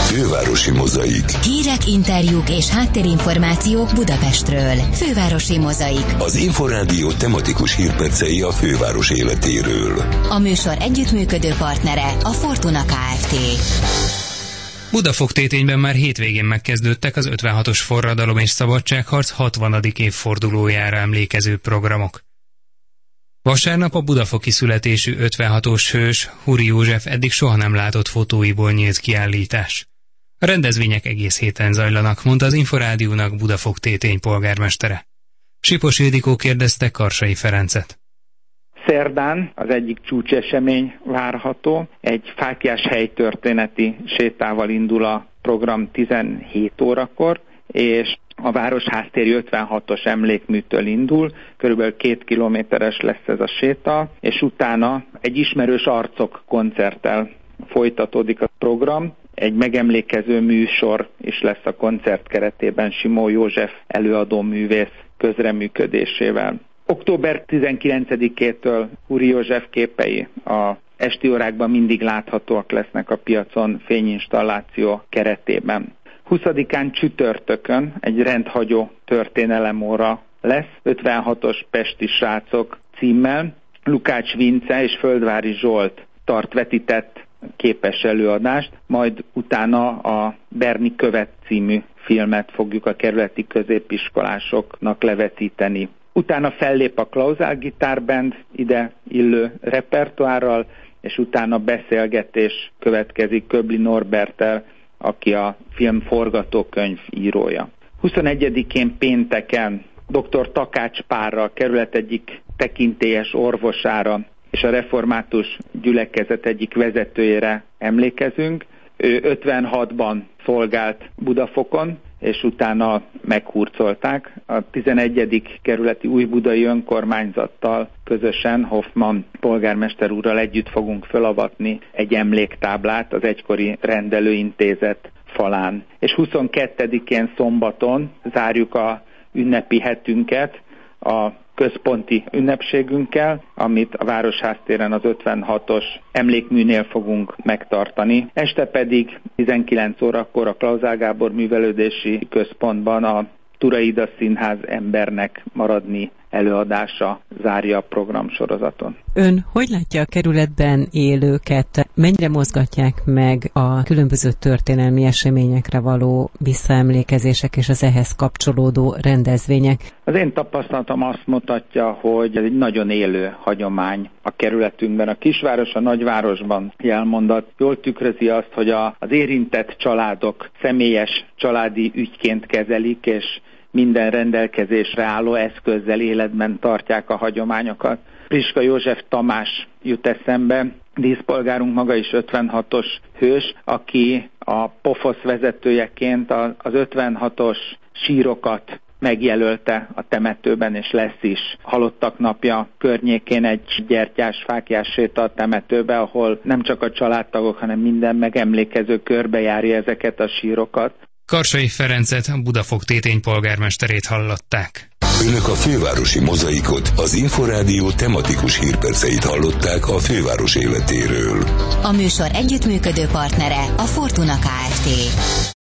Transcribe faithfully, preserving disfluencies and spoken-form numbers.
Fővárosi mozaik. Hírek, interjúk és háttérinformációk Budapestről. Fővárosi mozaik. Az Inforádió tematikus hírpercei a főváros életéről. A műsor együttműködő partnere a Fortuna Kft. Budafok-Tétényben már hétvégén megkezdődtek az ötvenhatos forradalom és szabadságharc hatvanadik évfordulójára emlékező programok. Vasárnap a budafoki születésű ötvenhatos hős, Huri József eddig soha nem látott fotóiból nyílt kiállítás. A rendezvények egész héten zajlanak, mondta az Inforádiónak Budafok-Tétény polgármestere. Sipos Ildikó kérdezte Karsai Ferencet. Szerdán az egyik csúcsesemény várható. Egy fáklyás helytörténeti sétával indul a program tizenhét órakor, és a Városháztéri ötvenhatos emlékműtől indul, körülbelül két kilométeres lesz ez a séta, és utána egy ismerős arcok koncerttel folytatódik a program. Egy megemlékező műsor is lesz a koncert keretében Simó József előadó művész közreműködésével. október tizenkilencedikétől Huri József képei a esti órákban mindig láthatóak lesznek a piacon fényinstalláció keretében. huszadikán csütörtökön egy rendhagyó történelemóra lesz, ötvenhatos pesti srácok címmel. Lukács Vince és Földvári Zsolt tart vetített képes előadást, majd utána a Berni Követ című filmet fogjuk a kerületi középiskolásoknak levetíteni. Utána fellép a Klauzál gitárband ide illő repertoárral, és utána beszélgetés következik Köbli Norberttel, aki a film forgatókönyv írója. huszonegyedikén pénteken dr. Takács Pálra, a kerület egyik tekintélyes orvosára és a református gyülekezet egyik vezetőjére emlékezünk. Ő ötvenhatban szolgált Budafokon, és utána meghurcolták. A tizenegyedik kerületi újbudai önkormányzattal közösen Hoffman polgármester úrral együtt fogunk felavatni egy emléktáblát az egykori rendelőintézet falán. És huszonkettedikén szombaton zárjuk a ünnepi hetünket a központi ünnepségünkkel, amit a Városháztéren az ötvenhatos emlékműnél fogunk megtartani. Este pedig tizenkilenc órakor a Klauzál Gábor Művelődési Központban a Turaida Színház Embernek maradni előadása zárja a programsorozaton. Ön hogy látja a kerületben élőket? Mennyire mozgatják meg a különböző történelmi eseményekre való visszaemlékezések és az ehhez kapcsolódó rendezvények? Az én tapasztalatom azt mutatja, hogy ez egy nagyon élő hagyomány a kerületünkben. A kisváros a nagyvárosban jelmondat jól tükrözi azt, hogy a, az érintett családok személyes családi ügyként kezelik, és minden rendelkezésre álló eszközzel életben tartják a hagyományokat. Priska József Tamás jut eszembe, díszpolgárunk maga is ötvenhatos hős, aki a Pofosz vezetőjeként az ötvenhatos sírokat megjelölte a temetőben, és lesz is Halottak napja környékén egy gyertyás, fáklyás séta a temetőbe, ahol nem csak a családtagok, hanem minden megemlékező körbejárja ezeket a sírokat. Karsai Ferencet, Budafok-Tétény polgármesterét hallották. Önök a fővárosi mozaikot, az Inforádió tematikus hírperceit hallották a főváros életéről. A műsor együttműködő partnere a Fortuna Kft.